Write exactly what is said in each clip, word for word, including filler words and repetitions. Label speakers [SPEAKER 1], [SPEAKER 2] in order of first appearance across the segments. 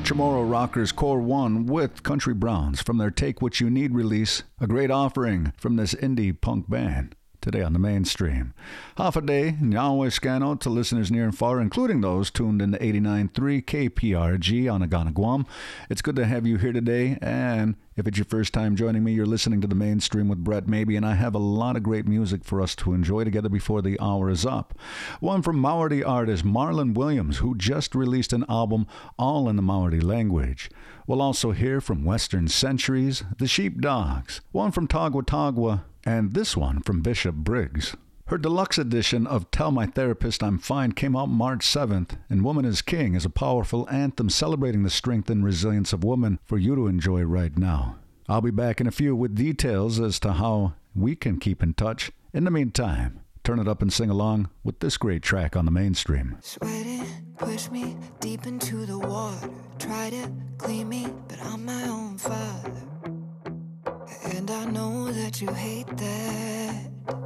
[SPEAKER 1] Chamorro Rockers Core one with Country Browns from their Take What You Need release, a great offering from this indie punk band. Today on the mainstream. Half a day, Yahweh Scano to listeners near and far, including those tuned in to eighty-nine point three K P R G on Agana, Guam. It's good to have you here today, and if it's your first time joining me, you're listening to the mainstream with Brett Maybe, and I have a lot of great music for us to enjoy together before the hour is up. One from Maori artist Marlon Williams, who just released an album all in the Maori language. We'll also hear from Western Centuries, The Sheepdogs, one from Tagua Tagua, and this one from Bishop Briggs. Her deluxe edition of Tell My Therapist I'm Fine came out March seventh, and Woman is King is a powerful anthem celebrating the strength and resilience of women for you to enjoy right now. I'll be back in a few with details as to how we can keep in touch. In the meantime, turn it up and sing along with this great track on the mainstream.
[SPEAKER 2] Sweating, push me deep into the water. Try to clean me, but I'm my own father. And I know that you hate that.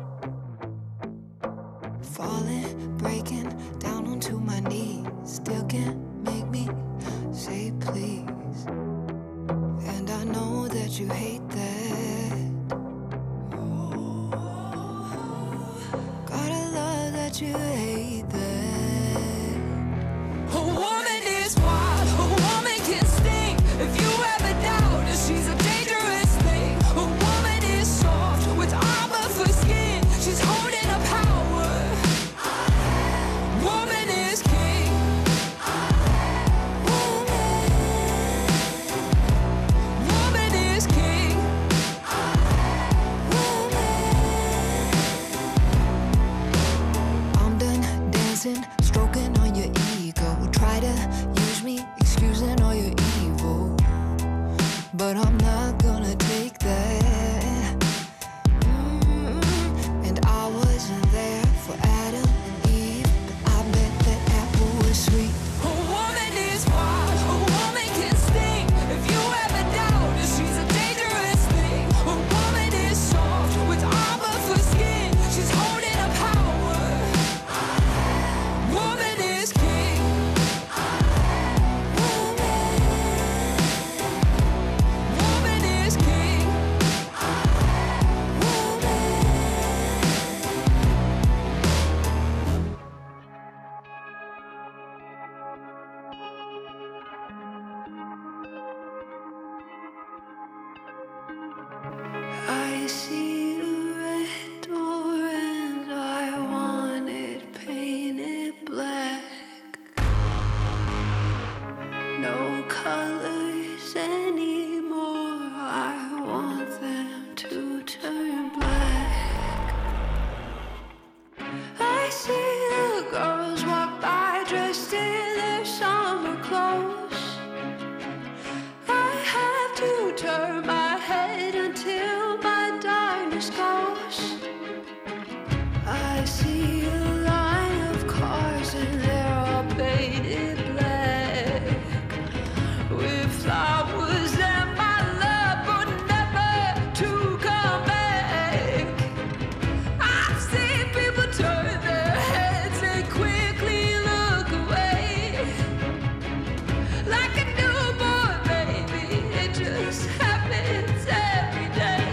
[SPEAKER 2] Falling, breaking down onto my knees. Still can't make me say please. And I know that you hate that. Gotta love that you hate that. A woman is wild, a woman can sting. If you ever doubt her, she's a dangerous thing. A woman is soft with armor for skin. She's holding a power. Woman is king. Woman. Woman is king. Woman. I'm done dancing, stroking on your ego. Try to use me, excusing all your evil. But I'm not gonna take that. Mm-hmm. And I wasn't there for Adam and Eve, but I bet that apple was sweet. A woman is wild, a woman can sting. If you ever doubt her, she's a dangerous thing. A woman is soft with armor for skin. She's holding a power. Woman is king. Woman is king. I see a red door and I want it painted black. No colors anymore. I want them to turn black. I see the girls walk by dressed in their summer clothes. I have to turn my head until my darkness goes. I see a line of cars and they're all painted black with flowers and my love but never to come back. I've seen people turn their heads and quickly look away like a newborn baby. It just happens every day.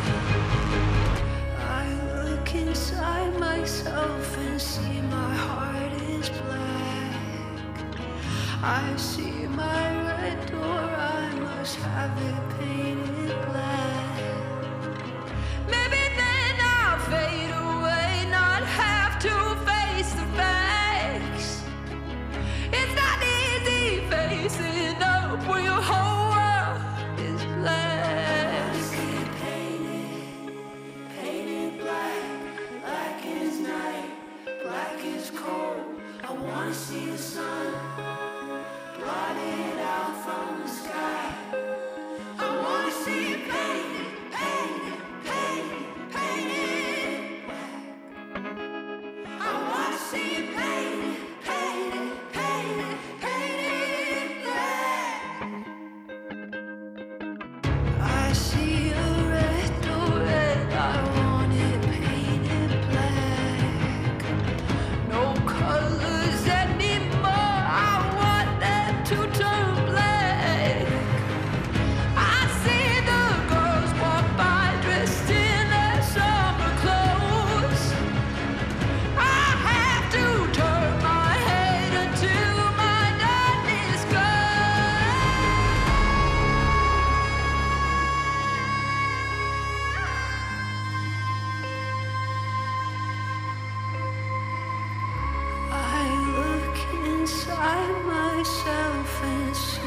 [SPEAKER 2] I look inside myself and see my heart is black. I see my red door, I must have it painted black. Maybe then I'll fade away, not have to face the facts. It's not easy facing up when your whole world is black. I see it painted, painted black. Black is night, black is cold. I wanna see the sun blotted out from the sky. I wanna see it painted.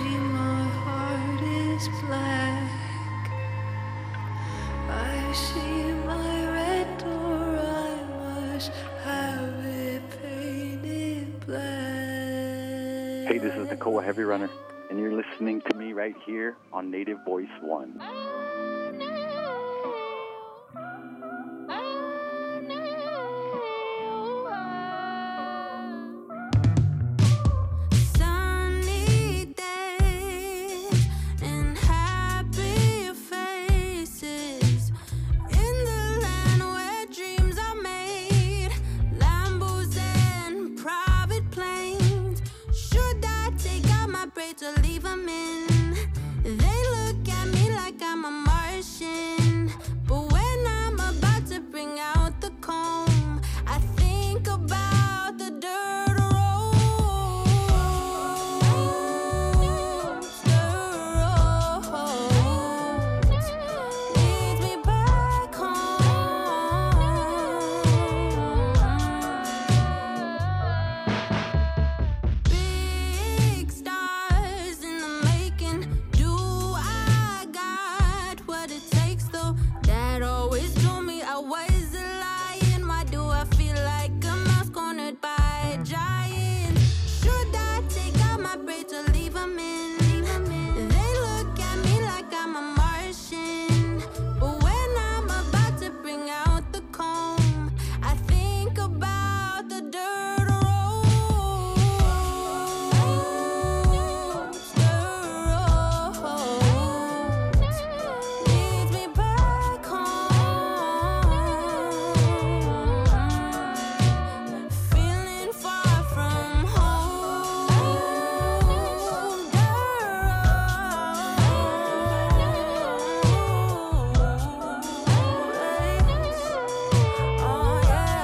[SPEAKER 2] see my heart is black. I see my red door, I must have it painted black.
[SPEAKER 3] Hey, this is Nicole Heavy Runner, and you're listening to me right here on Native Voice One.
[SPEAKER 2] To leave them in, they look at me like I'm a Martian. But when I'm about to bring out the comb, I think about the dirt roads, dirt roads, leads me back home. Big stars in the making. Do I got what it takes though? Dad always told me I was a lion. Why do I feel like a mouse cornered by a giant? Should I take out my braid to leave them in? They look at me like I'm a Martian. But when I'm about to bring out the comb, I think about the dirt roads, dirt roads, leads me back home. Feeling far from home, dirt roads, oh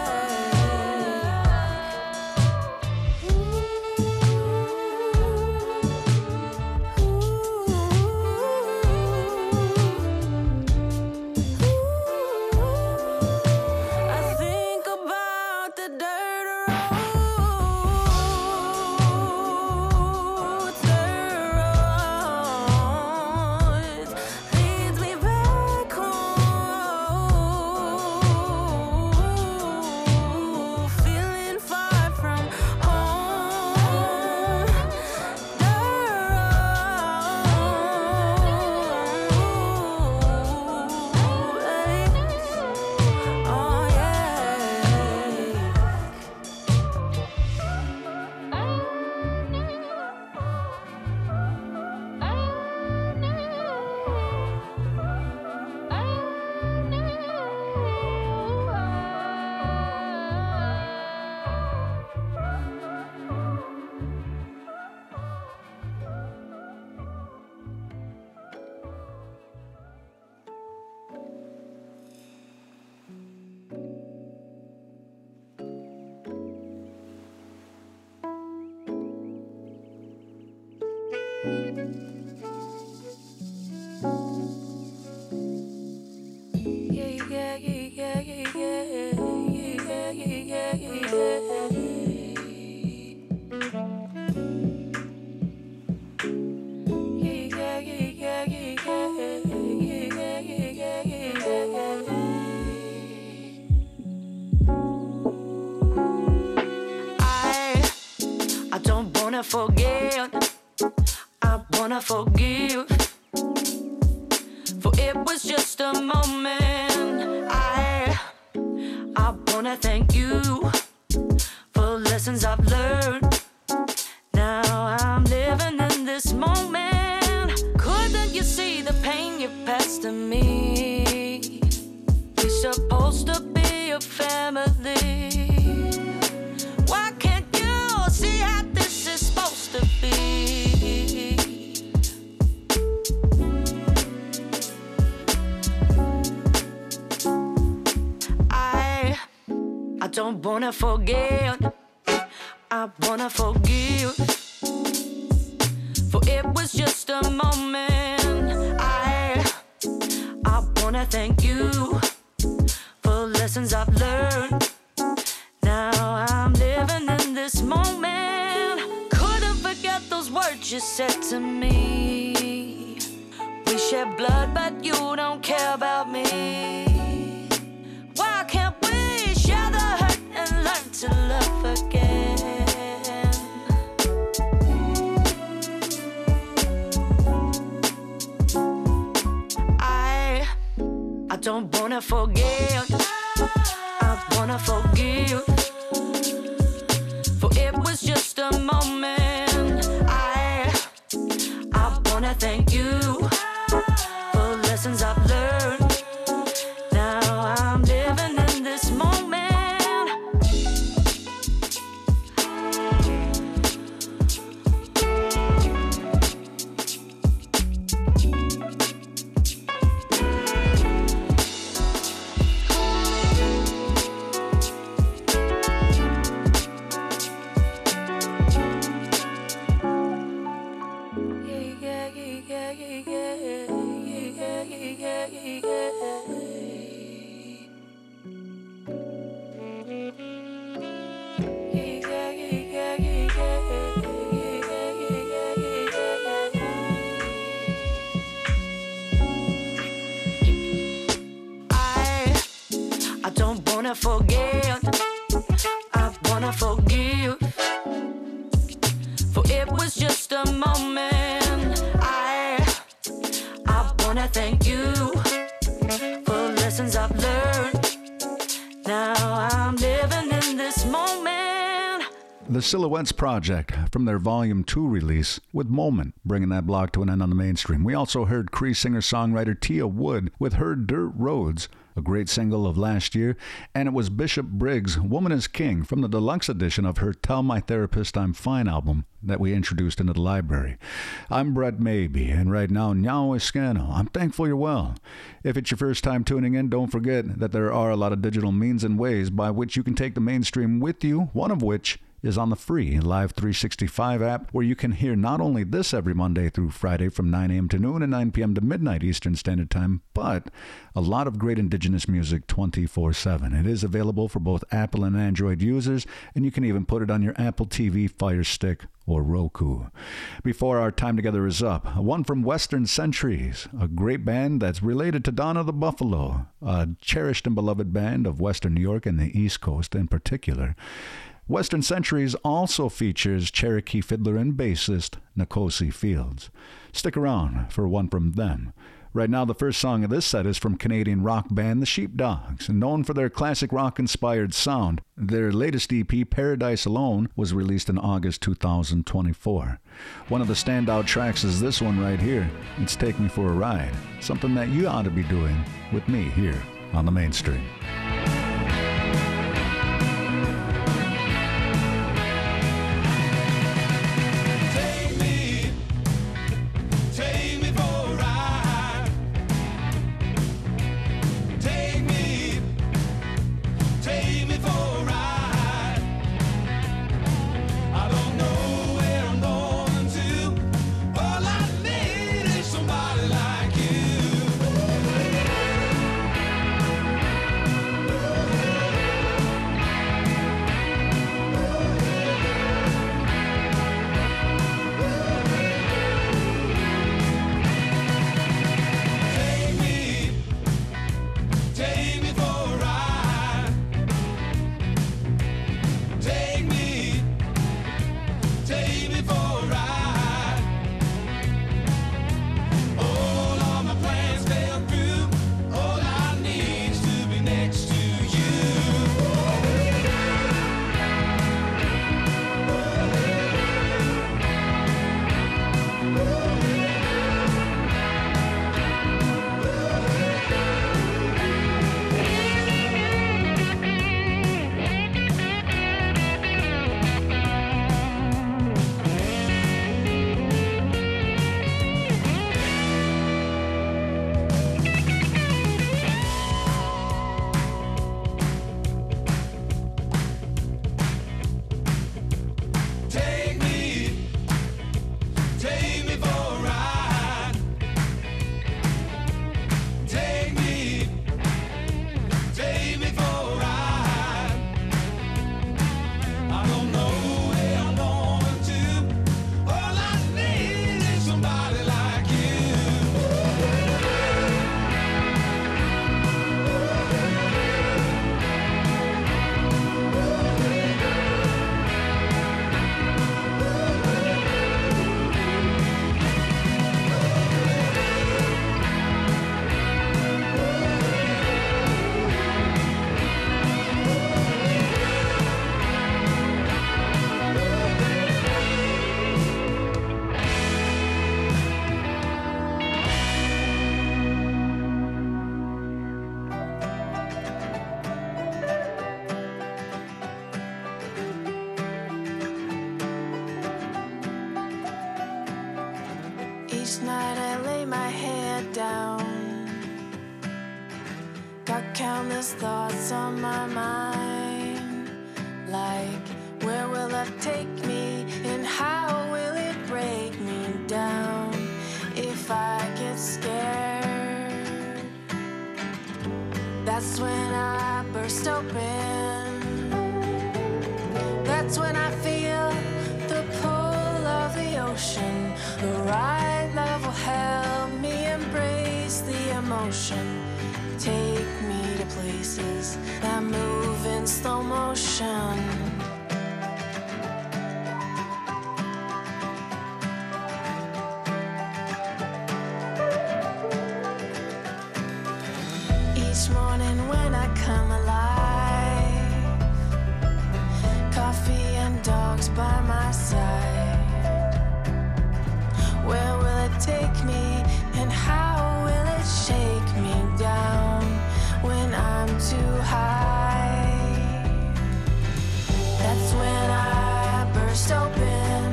[SPEAKER 2] I think about the dirt roads, dirt roads, leads me back home. Feeling far from home, dirt roads, oh yeah, yeah, yeah, yeah, yeah, yeah, yeah, yeah, yeah. Yeah, yeah, yeah, yeah, yeah, yeah, yeah, yeah, I, I don't wanna forget, I wanna forgive. For it was just a moment. I, I wanna thank you for lessons I've learned. Now I'm living in this moment. Couldn't you see the pain you passed to me? We're supposed to be a family. Why can't you see how this is supposed to be? I, I don't wanna forget, I wanna forgive. For it was just a moment. I, I wanna thank you for lessons I've learned. Now I'm living in this moment. Couldn't forget those words
[SPEAKER 4] you said to me. We share blood, but you don't care about me. Why can't we share the hurt and learn to love again? I, I don't wanna forget. I wanna forgive. For it was just a moment. I, I wanna thank you for lessons I've learned. Now I'm living in this moment. Forget, I wanna forgive. For it was just a moment. I, I wanna thank you for lessons I've learned. Now I'm living in this moment.
[SPEAKER 1] The Silhouettes Project from their Volume two release with Moment, bringing that block to an end on the mainstream. We also heard Cree singer-songwriter Tia Wood with her Dirt Roads, a great single of last year, and it was Bishop Briggs' Woman is King from the deluxe edition of her Tell My Therapist I'm Fine album that we introduced into the library. I'm Brett Maybe, and right now, Nyao Escano. I'm thankful you're well. If it's your first time tuning in, don't forget that there are a lot of digital means and ways by which you can take the mainstream with you, one of which is on the free Live three sixty-five app, where you can hear not only this every Monday through Friday from nine a.m. to noon and nine p.m. to midnight Eastern Standard Time, but a lot of great indigenous music twenty-four seven. It is available for both Apple and Android users, and you can even put it on your Apple T V, Fire Stick, or Roku. Before our time together is up, one from Western Centuries, a great band that's related to Donna the Buffalo, a cherished and beloved band of Western New York and the East Coast in particular. Western Centuries also features Cherokee fiddler and bassist Nkosi Fields. Stick around for one from them. Right now, the first song of this set is from Canadian rock band The Sheepdogs, known for their classic rock-inspired sound. Their latest E P, Paradise Alone, was released in August two thousand twenty-four. One of the standout tracks is this one right here. It's Take Me for a Ride, something that you ought to be doing with me here on the mainstream.
[SPEAKER 5] Somebody like you. Each night I lay my head down. Got countless thoughts on my mind. Like, where will it take me and how will it break me down if I get scared? That's when I burst open. That's when I feel the pull of the ocean. The right love will help me embrace the emotion. Take me to places that move in slow motion. Each morning when I come alive, coffee and dogs by my side. Where will it take me and how will it shake me down when I'm too high? That's when I burst open.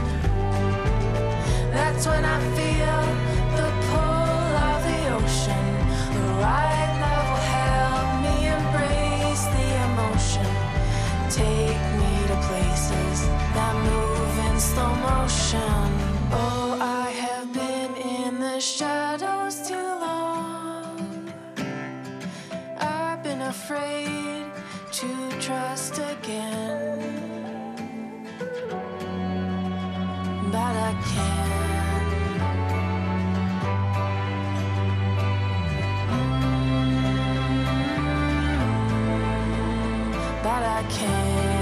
[SPEAKER 5] That's when I feel the pull of the ocean. The right love will help me embrace the emotion. Take me to places that move in slow motion. Oh, I have been in the shadows too long. I've been afraid to trust again, but I can't. But I can't.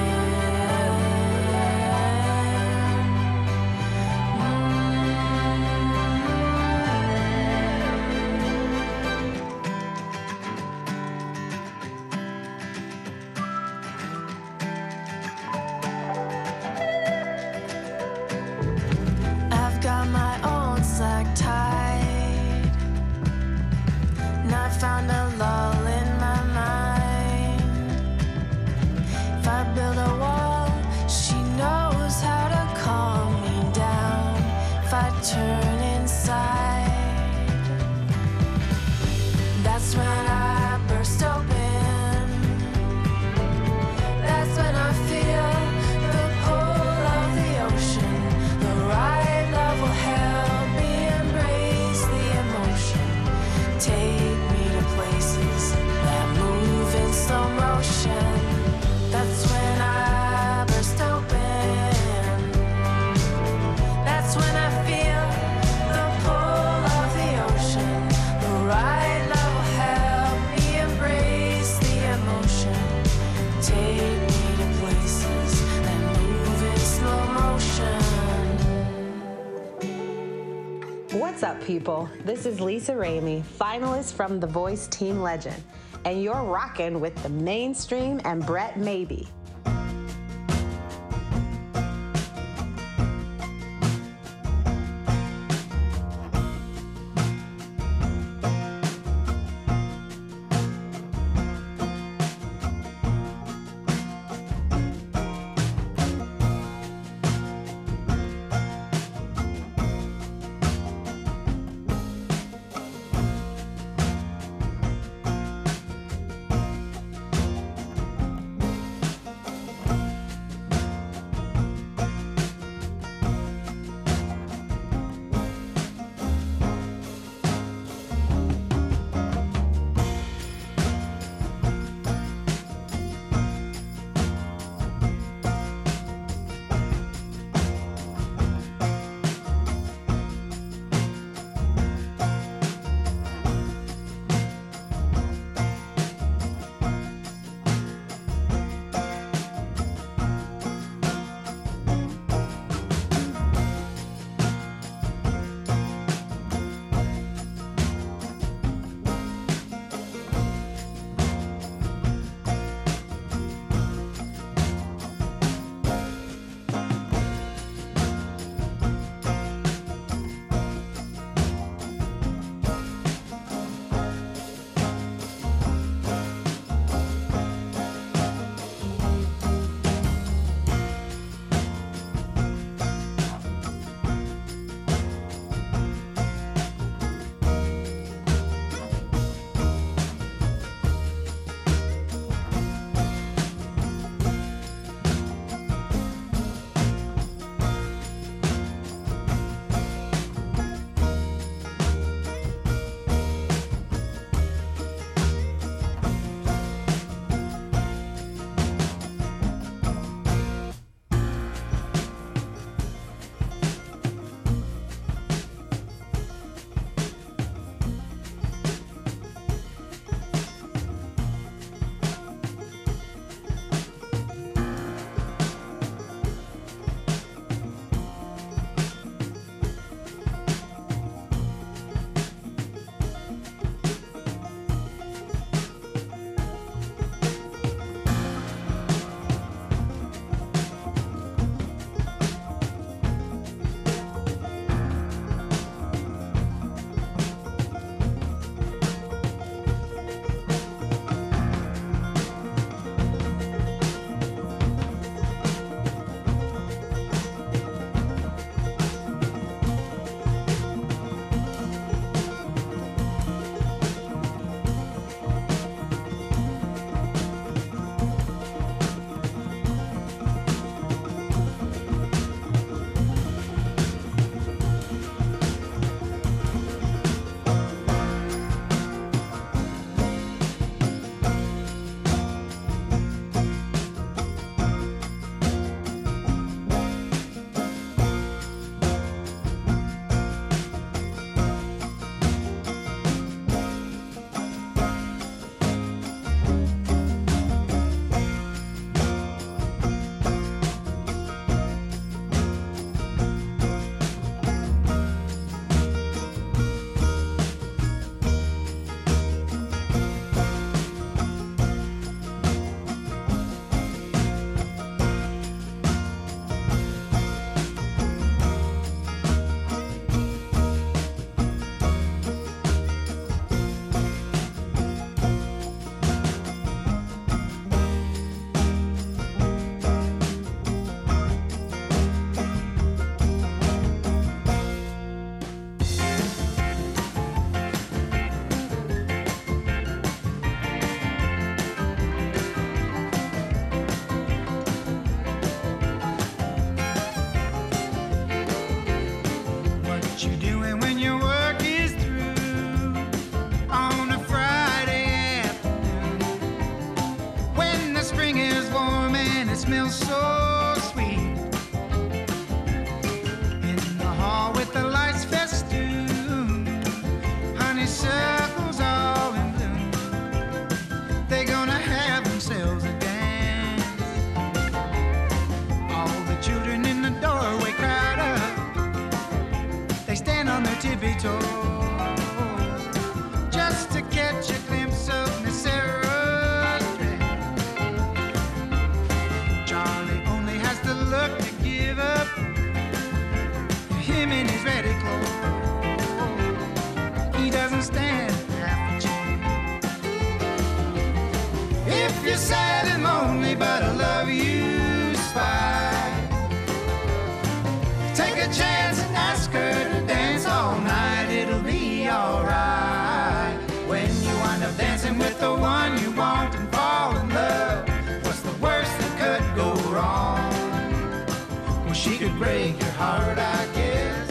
[SPEAKER 5] I've got my own slack tied, and I found a lull in my mind. If I build a wall, she knows how to calm me down. If I turn inside, that's when I burst open. That's when I feel the pull of the ocean. The right love will help me embrace the emotion. Take me to places that move in slow motion. That's when I burst open. That's when I feel the pull of the ocean. The right love will help me embrace the emotion. Take me to places that move in slow motion.
[SPEAKER 6] What's up, people? This is Lisa Ramey, finalist from The Voice Team Legend, and you're rocking with The Mainstream and Brett Maybe.
[SPEAKER 7] smells so sweet. In the hall with the lights festoon, honeysuckles all in bloom. They're gonna have themselves a dance. All the children in the doorway crowd up. They stand on their tippy toes just to catch a glimpse of Miss Sarah's dress. Charlie only has to look to give up him in his ready clothes. He doesn't stand half a chance. If you're sad and lonely, but I love you spy, take a chance and ask her to dance all night. It'll be alright. When you wind up dancing with the one you want and fall in love, what's the worst that could go wrong? Well, she could break your heart, I guess.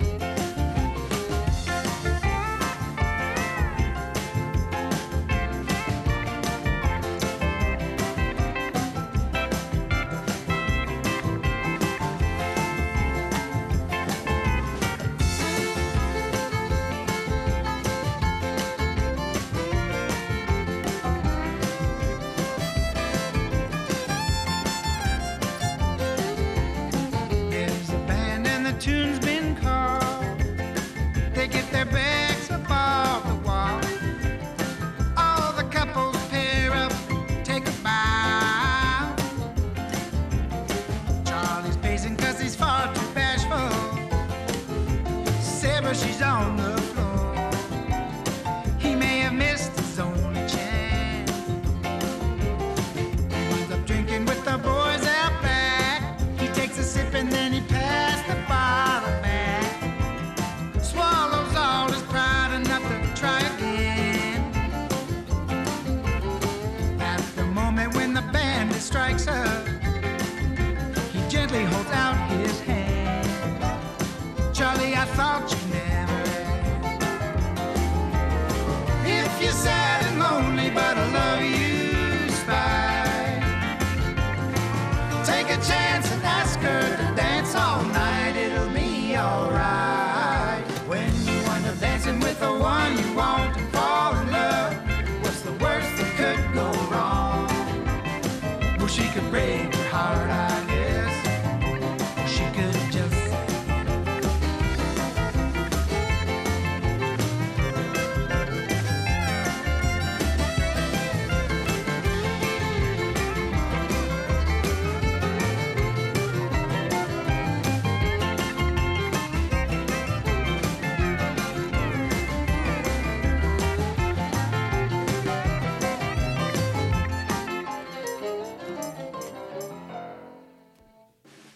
[SPEAKER 7] There's a band and the tune's been called. They get their backs up off the wall. All the couples pair up, take a bow. Charlie's pacing cause he's far too bashful. Sarah, she's on the floor. He may have missed his only chance. He winds up drinking with the boys out back. He takes a sip and then he passed the bottle back. Swallows all his pride enough to try again. At the moment when the band strikes up, he gently holds out his hand. Charlie, I thought you never asked. If you're sad and lonely, but I love you spy, take a chance and ask her to dance all night. It'll be alright. When you wind up dancing with the one you want and fall in love, what's the worst that could go wrong? Well, she could break your heart, I guess.